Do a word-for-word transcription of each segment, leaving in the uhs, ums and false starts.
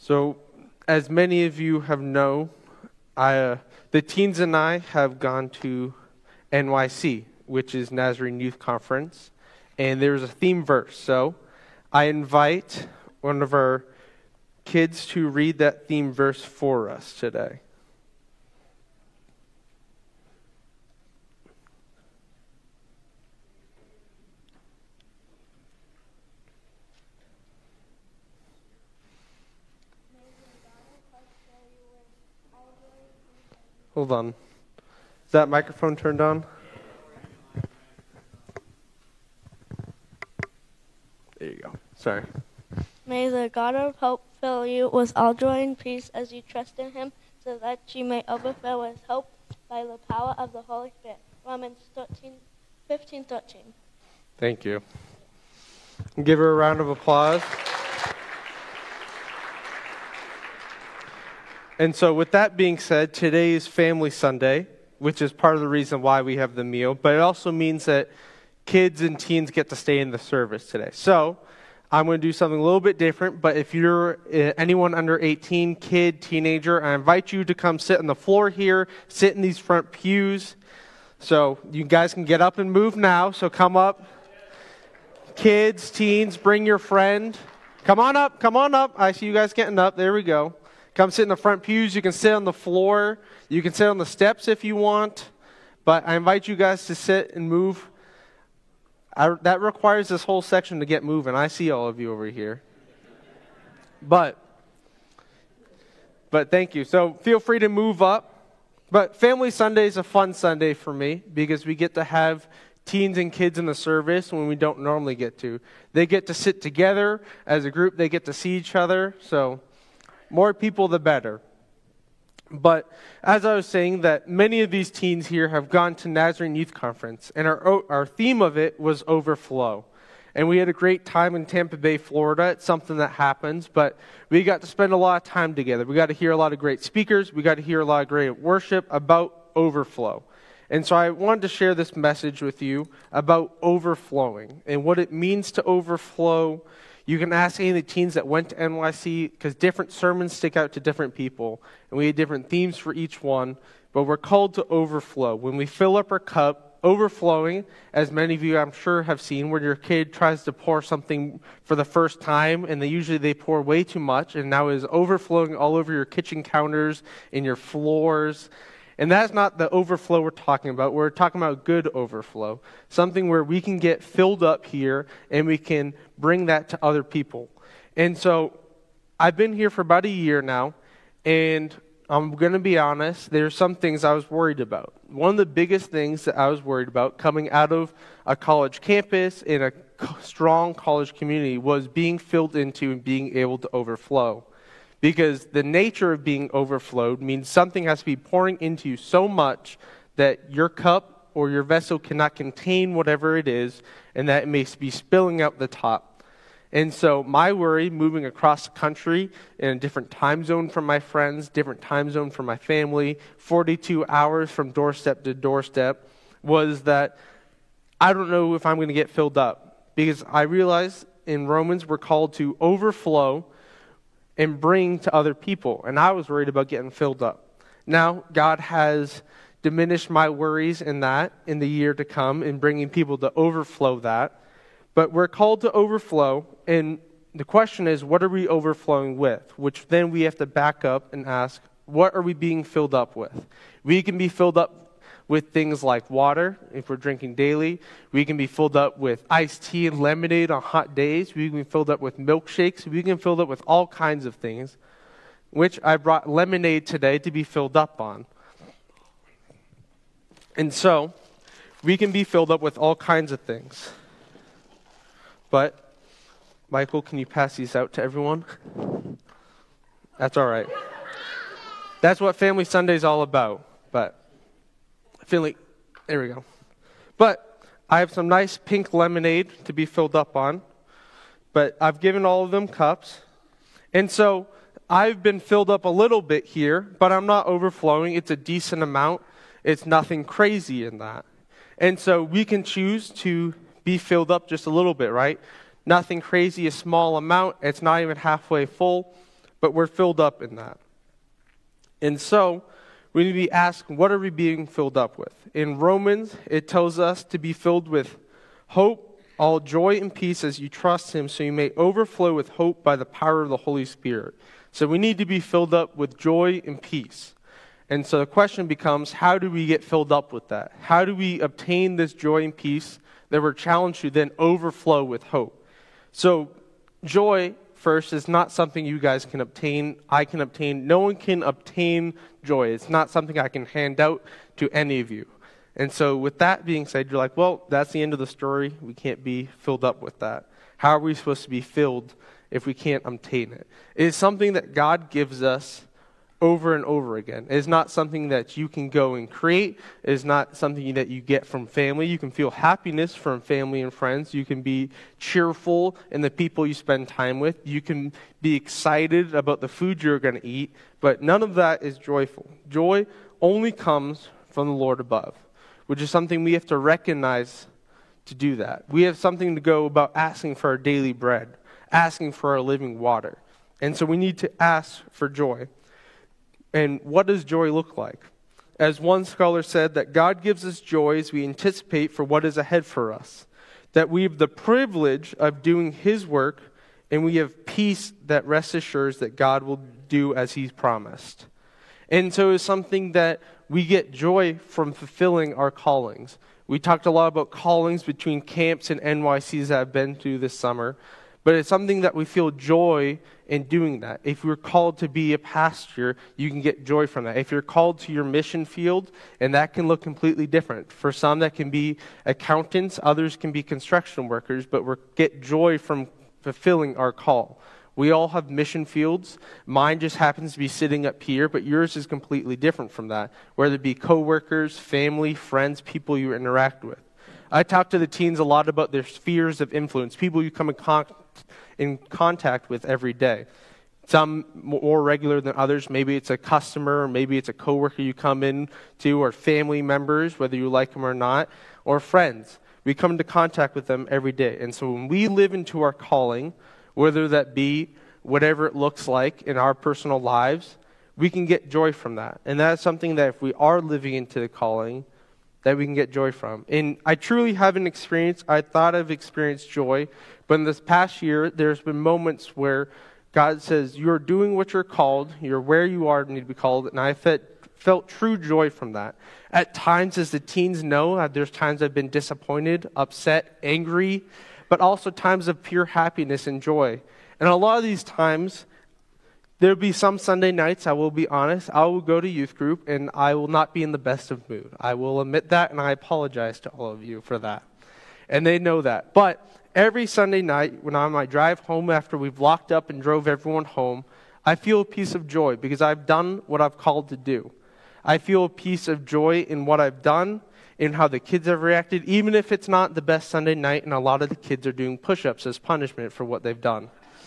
So, as many of you have know, I, uh, the teens and I have gone to N Y C, which is Nazarene Youth Conference, and there's a theme verse. So, I invite one of our kids to read that theme verse for us today. Hold on. Is that microphone turned on? There you go. Sorry. May the God of hope fill you with all joy and peace as you trust in him, so that you may overflow with hope by the power of the Holy Spirit. Romans thirteen, fifteen, thirteen. Thank you. Give her a round of applause. And so with that being said, today is Family Sunday, which is part of the reason why we have the meal, but it also means that kids and teens get to stay in the service today. So I'm going to do something a little bit different, but if you're anyone under eighteen, kid, teenager, I invite you to come sit on the floor here, sit in these front pews. So you guys can get up and move now, so come up. Kids, teens, bring your friend. Come on up, come on up. I see you guys getting up. There we go. Come sit in the front pews. You can sit on the floor. You can sit on the steps if you want. But I invite you guys to sit and move. I, that requires this whole section to get moving. I see all of you over here. But, but thank you. So feel free to move up. But Family Sunday is a fun Sunday for me because we get to have teens and kids in the service when we don't normally get to. They get to sit together as a group. They get to see each other. So more people, the better. But as I was saying, that many of these teens here have gone to Nazarene Youth Conference, and our our theme of it was overflow. And we had a great time in Tampa Bay, Florida. It's something that happens, but we got to spend a lot of time together. We got to hear a lot of great speakers. We got to hear a lot of great worship about overflow. And so I wanted to share this message with you about overflowing and what it means to overflow. You can ask any of the teens that went to N Y C, because different sermons stick out to different people, and we had different themes for each one, but we're called to overflow. When we fill up our cup, overflowing, as many of you I'm sure have seen, where your kid tries to pour something for the first time, and they usually they pour way too much, and now it is overflowing all over your kitchen counters and your floors. And that's not the overflow we're talking about. We're talking about good overflow, something where we can get filled up here and we can bring that to other people. And so I've been here for about a year now, and I'm going to be honest, there's some things I was worried about. One of the biggest things that I was worried about coming out of a college campus in a strong college community was being filled into and being able to overflow. Because the nature of being overflowed means something has to be pouring into you so much that your cup or your vessel cannot contain whatever it is, and that it may be spilling out the top. And so my worry, moving across the country in a different time zone from my friends, different time zone from my family, forty-two hours from doorstep to doorstep, was that I don't know if I'm going to get filled up. Because I realize in Romans we're called to overflow and bring to other people. And I was worried about getting filled up. Now, God has diminished my worries in that in the year to come in bringing people to overflow that. But we're called to overflow, and the question is, what are we overflowing with? Which then we have to back up and ask, what are we being filled up with? We can be filled up with things like water, if we're drinking daily. We can be filled up with iced tea and lemonade on hot days. We can be filled up with milkshakes. We can be filled up with all kinds of things, which I brought lemonade today to be filled up on. And so, we can be filled up with all kinds of things. But, Michael, can you pass these out to everyone? That's all right. That's what Family Sunday is all about. But feeling, there we go. But I have some nice pink lemonade to be filled up on. But I've given all of them cups. And so I've been filled up a little bit here, but I'm not overflowing. It's a decent amount. It's nothing crazy in that. And so we can choose to be filled up just a little bit, right? Nothing crazy, a small amount. It's not even halfway full. but we're filled up in that. And so we need to be asked, what are we being filled up with? In Romans, it tells us to be filled with hope, all joy and peace as you trust him, so you may overflow with hope by the power of the Holy Spirit. So we need to be filled up with joy and peace. And so the question becomes, how do we get filled up with that? How do we obtain this joy and peace that we're challenged to then overflow with hope? So joy, first, is not something you guys can obtain. I can obtain. No one can obtain joy. It's not something I can hand out to any of you. And so with that being said, you're like, well, that's the end of the story. We can't be filled up with that. How are we supposed to be filled if we can't obtain it? It is something that God gives us over and over again. It is not something that you can go and create. It is not something that you get from family. You can feel happiness from family and friends. You can be cheerful in the people you spend time with. You can be excited about the food you're going to eat, but none of that is joyful. Joy only comes from the Lord above, which is something we have to recognize to do that. We have something to go about asking for our daily bread, asking for our living water. And so we need to ask for joy. And what does joy look like? As one scholar said, that God gives us joy as we anticipate for what is ahead for us, that we have the privilege of doing his work, and we have peace that rests assures that God will do as he's promised. And so it's something that we get joy from fulfilling our callings. We talked a lot about callings between camps and N Y Cs that I've been to this summer, but it's something that we feel joy in doing that. If you're called to be a pastor, you can get joy from that. If you're called to your mission field, and that can look completely different. For some, that can be accountants, others can be construction workers, but we get joy from fulfilling our call. We all have mission fields. Mine just happens to be sitting up here, but yours is completely different from that, whether it be coworkers, family, friends, people you interact with. I talk to the teens a lot about their spheres of influence, people you come in, con- in contact with every day. Some more regular than others. Maybe it's a customer, or maybe it's a coworker you come in to, or family members, whether you like them or not, or friends. We come into contact with them every day. And so when we live into our calling, whether that be whatever it looks like in our personal lives, we can get joy from that. And that's something that if we are living into the calling, that we can get joy from. And I truly haven't experienced, I thought I've experienced joy, but in this past year, there's been moments where God says, you're doing what you're called, you're where you are need to be called, and I felt, felt true joy from that. At times, as the teens know, uh, there's times I've been disappointed, upset, angry, but also times of pure happiness and joy. And a lot of these times, there'll be some Sunday nights, I will be honest, I will go to youth group and I will not be in the best of mood. I will admit that, and I apologize to all of you for that. And they know that. But every Sunday night, when I'm on my drive home after we've locked up and drove everyone home, I feel a piece of joy because I've done what I've called to do. I feel a piece of joy in what I've done, in how the kids have reacted, even if it's not the best Sunday night and a lot of the kids are doing push-ups as punishment for what they've done.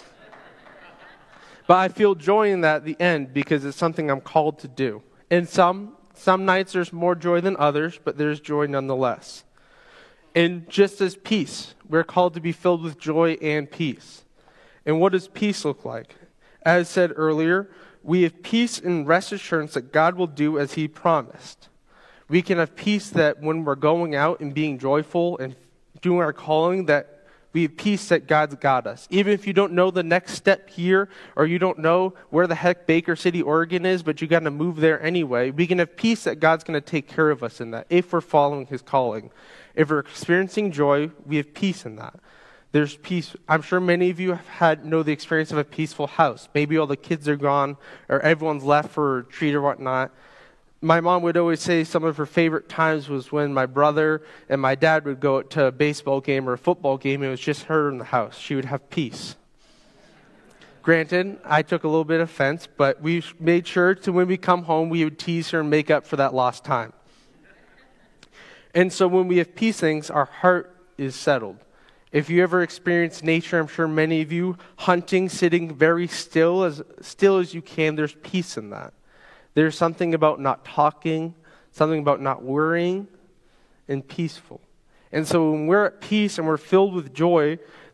But I feel joy in that at the end because it's something I'm called to do. And some some nights there's more joy than others, but there's joy nonetheless. And just as peace, we're called to be filled with joy and peace. And what does peace look like? As said earlier, we have peace and rest assurance that God will do as he promised. We can have peace that when we're going out and being joyful and doing our calling, that we have peace that God's got us. Even if you don't know the next step here, or you don't know where the heck Baker City, Oregon is, but you got to move there anyway, we can have peace that God's going to take care of us in that, if we're following his calling. If we're experiencing joy, we have peace in that. There's peace. I'm sure many of you have had know the experience of a peaceful house. Maybe all the kids are gone, or everyone's left for a retreat or whatnot. My mom would always say some of her favorite times was when my brother and my dad would go to a baseball game or a football game. It was just her in the house. She would have peace. Granted, I took a little bit of offense, but we made sure to when we come home, we would tease her and make up for that lost time. And so when we have peace things, our heart is settled. If you ever experience nature, I'm sure many of you, hunting, sitting very still, as still as you can, there's peace in that. There's something about not talking, something about not worrying, and peaceful. And so when we're at peace and we're filled with joy,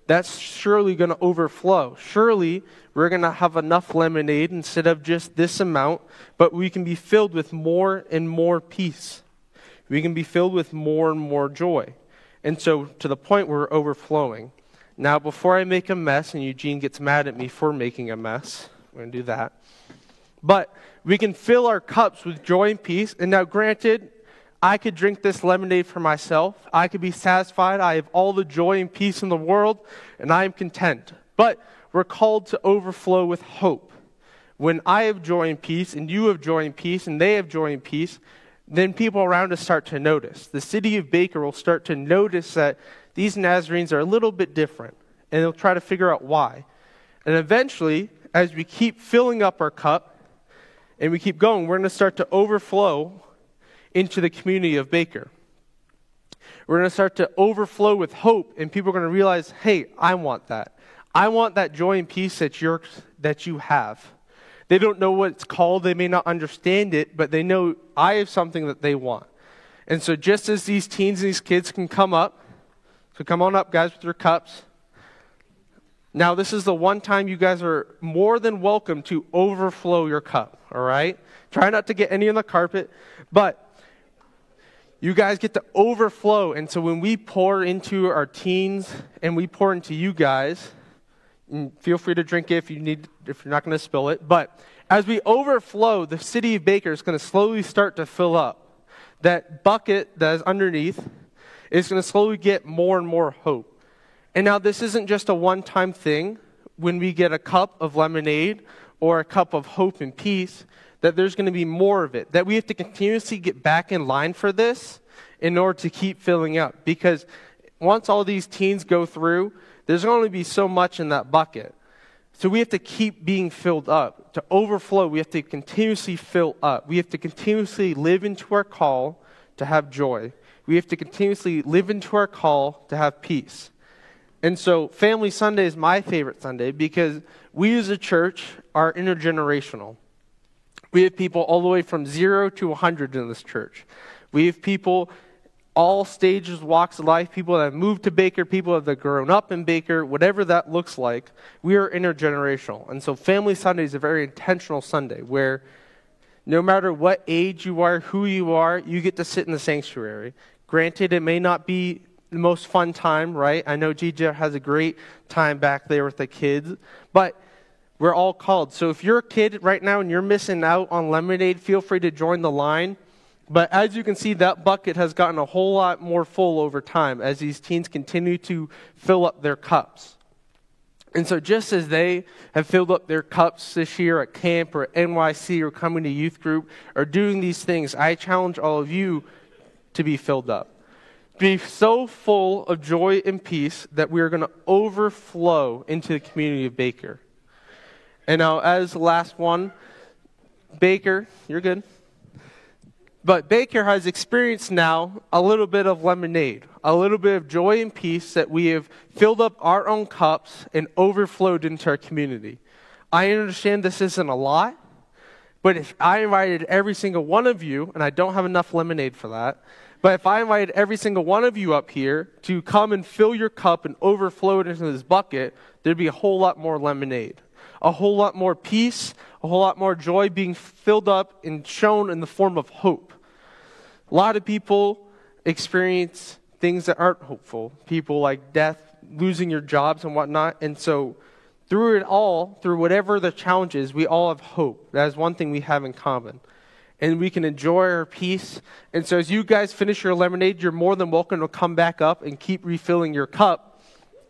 that's surely going to overflow. Surely we're going to have enough lemonade instead of just this amount, but we can be filled with more and more peace. We can be filled with more and more joy. And so to the point where we're overflowing. Now, before I make a mess, and Eugene gets mad at me for making a mess, we're going to do that. But we can fill our cups with joy and peace. And now, granted, I could drink this lemonade for myself. I could be satisfied. I have all the joy and peace in the world, and I am content. But we're called to overflow with hope. When I have joy and peace, and you have joy and peace, and they have joy and peace, then people around us start to notice. The city of Baker will start to notice that these Nazarenes are a little bit different, and they'll try to figure out why. And eventually, as we keep filling up our cup, and we keep going, we're going to start to overflow into the community of Baker. We're going to start to overflow with hope, and people are going to realize, hey, I want that. I want that joy and peace that you're, that you have. They don't know what it's called. They may not understand it, but they know I have something that they want. And so just as these teens and these kids can come up, so come on up, guys, with your cups. Now, this is the one time you guys are more than welcome to overflow your cup, all right? Try not to get any on the carpet, but you guys get to overflow. And so when we pour into our teens and we pour into you guys, and feel free to drink it if you need, if you're not going to spill it. But as we overflow, the city of Baker is going to slowly start to fill up. That bucket that is underneath is going to slowly get more and more hope. And now this isn't just a one-time thing. When we get a cup of lemonade or a cup of hope and peace, that there's going to be more of it. That we have to continuously get back in line for this in order to keep filling up. Because once all these teens go through, there's going to be so much in that bucket. So we have to keep being filled up. To overflow, we have to continuously fill up. We have to continuously live into our call to have joy. We have to continuously live into our call to have peace. And so Family Sunday is my favorite Sunday because we as a church are intergenerational. We have people all the way from zero to one hundred in this church. We have people all stages, walks of life, people that have moved to Baker, people that have grown up in Baker, whatever that looks like. We are intergenerational. And so Family Sunday is a very intentional Sunday where no matter what age you are, who you are, you get to sit in the sanctuary. Granted, it may not be the most fun time, right? I know Gigi has a great time back there with the kids, but we're all called. So if you're a kid right now and you're missing out on lemonade, feel free to join the line. But as you can see, that bucket has gotten a whole lot more full over time as these teens continue to fill up their cups. And so just as they have filled up their cups this year at camp or at N Y C or coming to youth group or doing these things, I challenge all of you to be filled up. Be so full of joy and peace that we are going to overflow into the community of Baker. And now as the last one, Baker, you're good. But Baker has experienced now a little bit of lemonade, a little bit of joy and peace that we have filled up our own cups and overflowed into our community. I understand this isn't a lot, but if I invited every single one of you, and I don't have enough lemonade for that, but if I invited every single one of you up here to come and fill your cup and overflow it into this bucket, there'd be a whole lot more lemonade, a whole lot more peace, a whole lot more joy being filled up and shown in the form of hope. A lot of people experience things that aren't hopeful. People like death, losing your jobs and whatnot. And so through it all, through whatever the challenge is, we all have hope. That is one thing we have in common. And we can enjoy our peace. And so as you guys finish your lemonade, you're more than welcome to come back up and keep refilling your cup.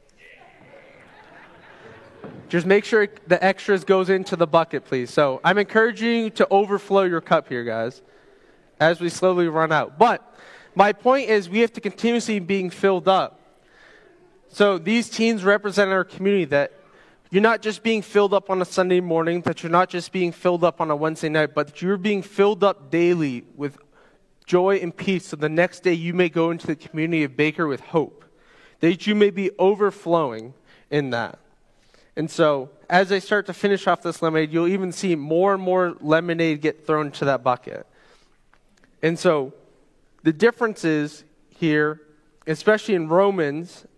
Just make sure the extras goes into the bucket, please. So I'm encouraging you to overflow your cup here, guys, as we slowly run out. But my point is we have to continuously being filled up. So these teens represent our community, that you're not just being filled up on a Sunday morning, that you're not just being filled up on a Wednesday night, but that you're being filled up daily with joy and peace so the next day you may go into the community of Baker with hope, that you may be overflowing in that. And so as I start to finish off this lemonade, you'll even see more and more lemonade get thrown into that bucket. And so the difference is here, especially in Romans,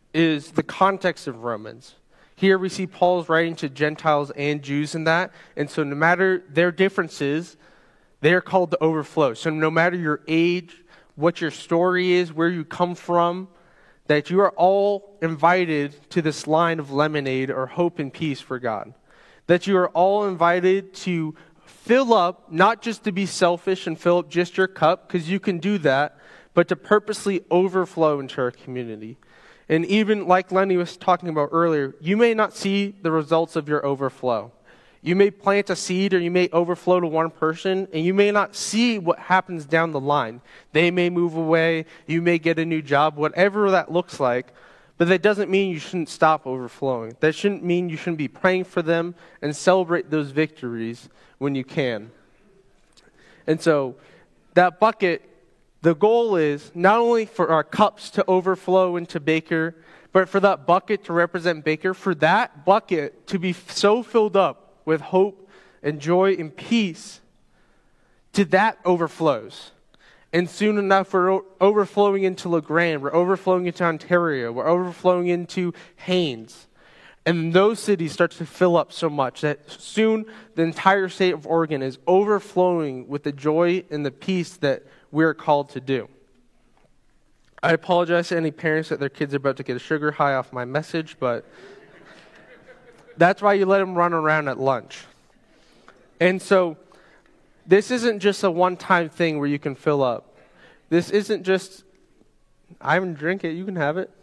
is the context of Romans. Here we see Paul's writing to Gentiles and Jews in that. And so no matter their differences, they're called to overflow. So no matter your age, what your story is, where you come from, that you are all invited to this line of lemonade or hope and peace for God. That you are all invited to fill up, not just to be selfish and fill up just your cup, because you can do that, but to purposely overflow into our community. And even like Lenny was talking about earlier, you may not see the results of your overflow. You may plant a seed or you may overflow to one person, and you may not see what happens down the line. They may move away, you may get a new job, whatever that looks like, but that doesn't mean you shouldn't stop overflowing. That shouldn't mean you shouldn't be praying for them and celebrate those victories when you can. And so that bucket, the goal is not only for our cups to overflow into Baker, but for that bucket to represent Baker, for that bucket to be so filled up with hope and joy and peace, to that overflows. And soon enough, we're overflowing into LeGrand, we're overflowing into Ontario, we're overflowing into Haines. And those cities start to fill up so much that soon the entire state of Oregon is overflowing with the joy and the peace that we're called to do. I apologize to any parents that their kids are about to get a sugar high off my message, but that's why you let them run around at lunch. And so this isn't just a one-time thing where you can fill up. This isn't just, I haven't drink it, you can have it.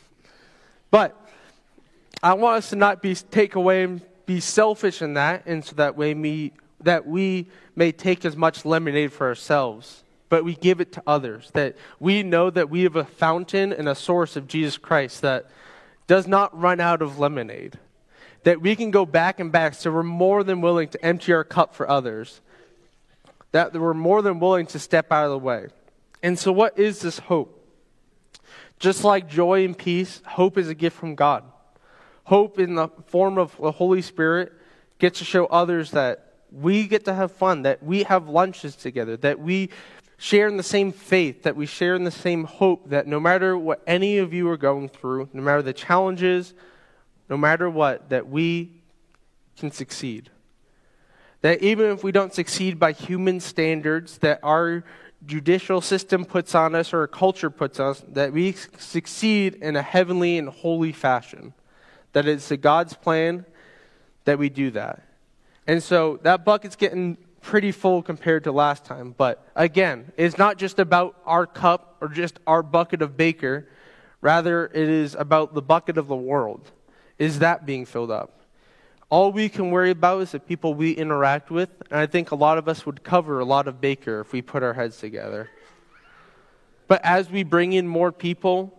But I want us to not be take away and be selfish in that, and so that way we, that we may take as much lemonade for ourselves, but we give it to others. That we know that we have a fountain and a source of Jesus Christ that does not run out of lemonade. That we can go back and back, so we're more than willing to empty our cup for others. That we're more than willing to step out of the way. And so what is this hope? Just like joy and peace, hope is a gift from God. Hope in the form of the Holy Spirit gets to show others that we get to have fun, that we have lunches together, that we share in the same faith, that we share in the same hope, that no matter what any of you are going through, no matter the challenges, no matter what, that we can succeed. That even if we don't succeed by human standards that our judicial system puts on us or our culture puts on us, that we succeed in a heavenly and holy fashion. That it's a God's plan that we do that. And so that bucket's getting pretty full compared to last time. But again, it's not just about our cup or just our bucket of Baker. Rather, it is about the bucket of the world. Is that being filled up? All we can worry about is the people we interact with. And I think a lot of us would cover a lot of Baker if we put our heads together. But as we bring in more people,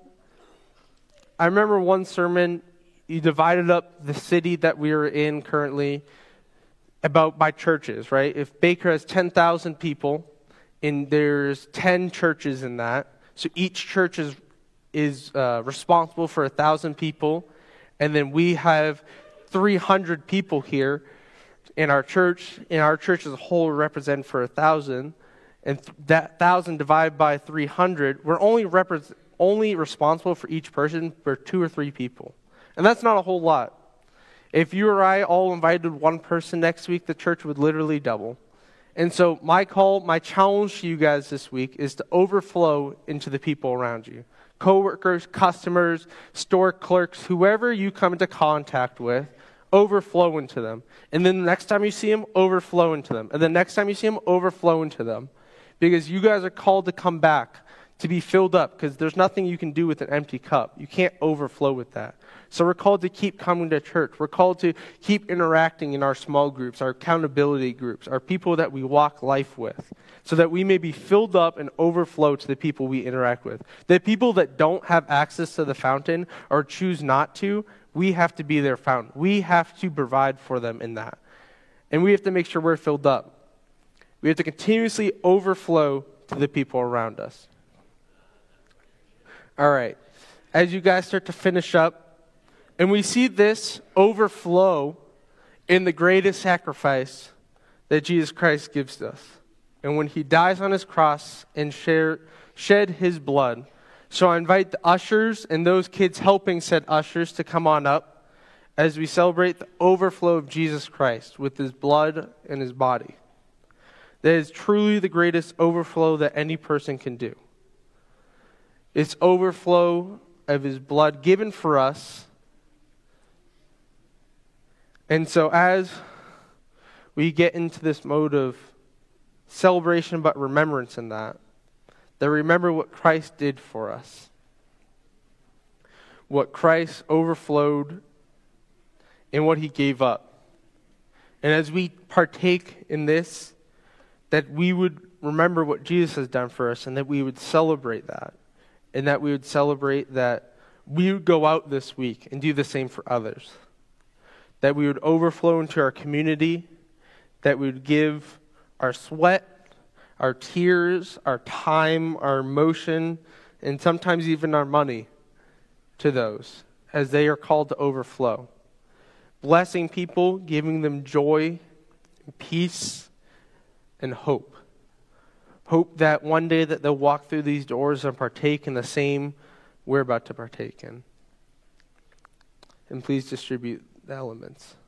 I remember one sermon, you divided up the city that we are in currently about by churches, right? If Baker has ten thousand people and there's ten churches in that, so each church is, is uh, responsible for one thousand people, and then we have three hundred people here in our church, and our church as a whole represent for one thousand, and th- that one thousand divided by three hundred, we're only, repre- only responsible for each person for two or three people. And that's not a whole lot. If you or I all invited one person next week, the church would literally double. And so my call, my challenge to you guys this week is to overflow into the people around you. Coworkers, customers, store clerks, whoever you come into contact with, overflow into them. And then the next time you see them, overflow into them. And the next time you see them, overflow into them. Because you guys are called to come back, to be filled up, because there's nothing you can do with an empty cup. You can't overflow with that. So we're called to keep coming to church. We're called to keep interacting in our small groups, our accountability groups, our people that we walk life with, so that we may be filled up and overflow to the people we interact with. The people that don't have access to the fountain or choose not to, we have to be their fountain. We have to provide for them in that. And we have to make sure we're filled up. We have to continuously overflow to the people around us. All right. As you guys start to finish up, and we see this overflow in the greatest sacrifice that Jesus Christ gives us. And when he dies on his cross and share, shed his blood So I invite the ushers and those kids helping said ushers to come on up as we celebrate the overflow of Jesus Christ with his blood and his body. That is truly the greatest overflow that any person can do. It's overflow of his blood given for us. And so as we get into this mode of celebration but remembrance in that, that remember what Christ did for us. What Christ overflowed and what he gave up. And as we partake in this, that we would remember what Jesus has done for us and that we would celebrate that. And that we would celebrate that we would go out this week and do the same for others. That we would overflow into our community. That we would give our sweat, our tears, our time, our emotion, and sometimes even our money to those as they are called to overflow. Blessing people, giving them joy, peace, and hope. Hope that one day that they'll walk through these doors and partake in the same we're about to partake in. And please distribute the elements.